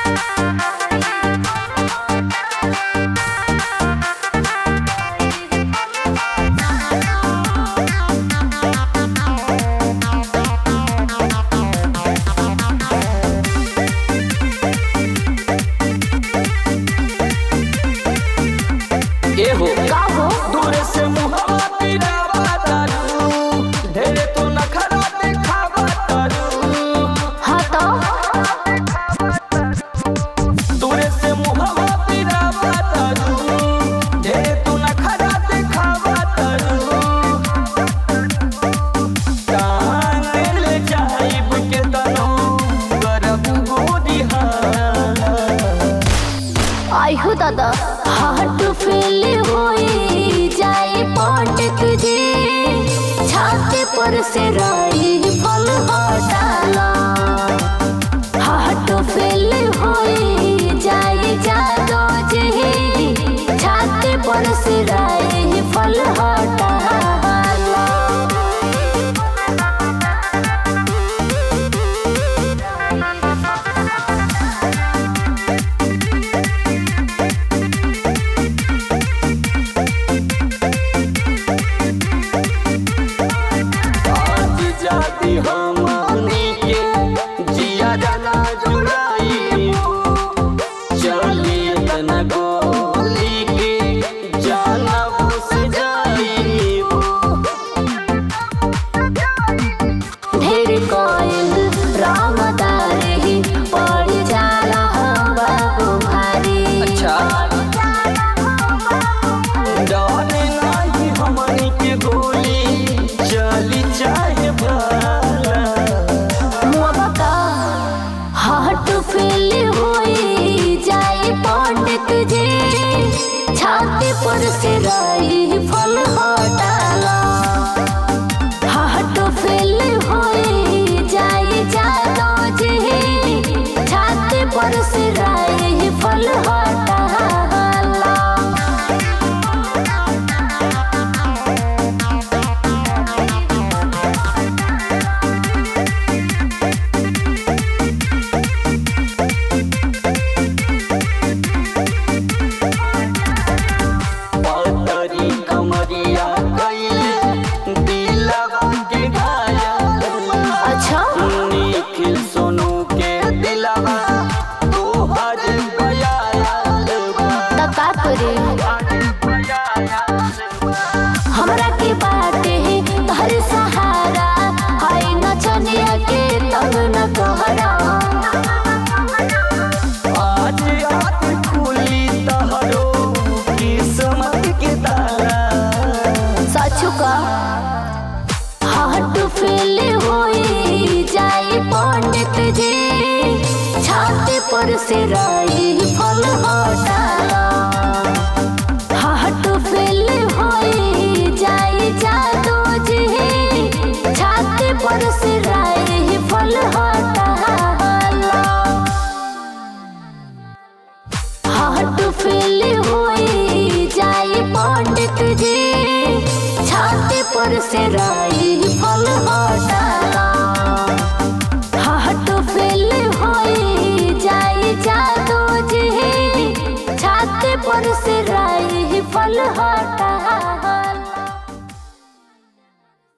एहो का हो दूर से मुहवा पिरावा तारू ढेरे तो नखरा दिखावा तारू। हाँ तो दूर से मुहवा पिरावा तारू ढेरे तो नखरा दिखावा तारू। कान ले जाइब के तनो करब गोदी आई हो दादा हार्ट फेल होई जाए पटक जे छाते पर से राई फल हटाला। हार्ट फेल होई जाए जादो जे छाते पर से राई फल हटाला। जाती हमनी के जिया जाना जुड़ाई चली तना गोली के जाना बुस जाई। ढेर कोयल रामदार ही पड़ जाला बाबू भारी। अच्छा डरे नहीं हमनी के गोली चली चाहे भाला। हार्ट फेल होई जाए पटक जे छाते पर से राई फल हटाला। हार्ट फेल होई जाए जादो जे छाते पर से राई फल हटाला। पतरी कमरिया कइले दिलवा के घायल। अच्छा निखिल सोनू के दिलवा तोहर बयाल त का करे हमरा के बाटे तहर सहारा हाय नचनिया के तब न कहरा। आज रात खुली तहरो किस्मत के ताला। सचु का हार्ट फेल होई जाए पटक जे छाते पर से राई फल हटाला। हार्ट फेल होई जाए जादो जे छाते पर से राई फल हटाला। हार्ट फेल होई जाए पटक जे छाते पर से राई